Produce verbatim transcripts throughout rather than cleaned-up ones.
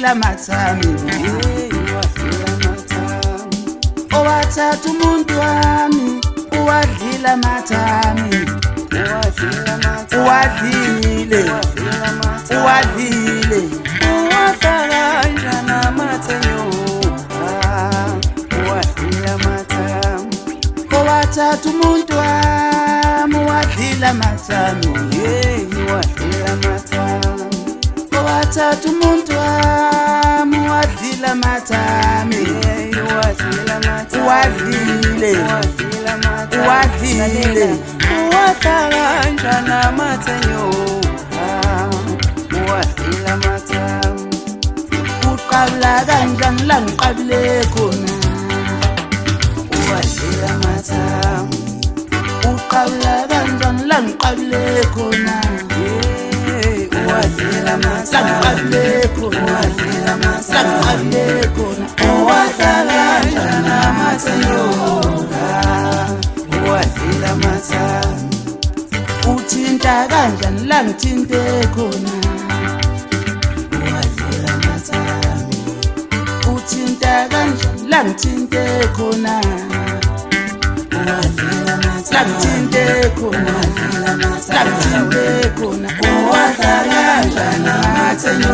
wadlila mathami wadlila mathami owathatha umuntu wami uwadlila mathami wadlila mathami uwadlile wadlila mathami uwadlile wafaka njana mathenyo wadlila mathami owathatha umuntu wami uwadlila mathami wadlila mathami owathatha umuntu wami uwadlila mathami wadlila mathami uwadlile wadlila mathami uwadlile wafaka njana mathenyo wadlila mathami uqabula kanjani la ngiqabule khona wadlila mathami uqabula kanjani la ngiqabule khona wadlila la mathami ngiqabule khona wadlila la mathami ngiqabule khona wadlala njana mathenyo wadlila mathami uthinta kanjani la ngithinte khona wadlila mathami uthinta kanjani la ngithinte khona wadlila la mathami ngithinte khona wadlila la mathami ngithinte khona wadlala njana mathenyo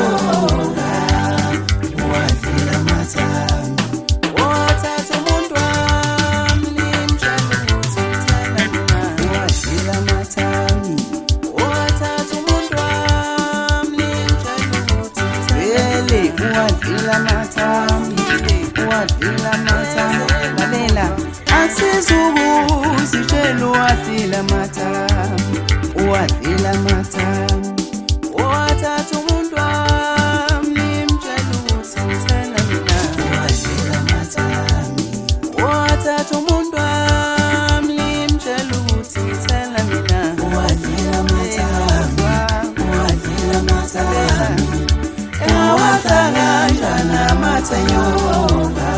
wadlila mathami wathatha umuntu wami limtshela ukuthi ngithanda mina wadlila mathami wathatha umuntu wami limtshela ukuthi ngithanda mina wadlila mathami wadlila mathami lalela asizukuzitshela wadlila mathami wadlila mathami wathatha umuntu wami limtshela ukuthi ngithanda mina wadlila mathami wathatha umuntu wami limtshela ukuthi ngithanda mina wadlila mathami wadlila mathami ewafaka njana mathenyo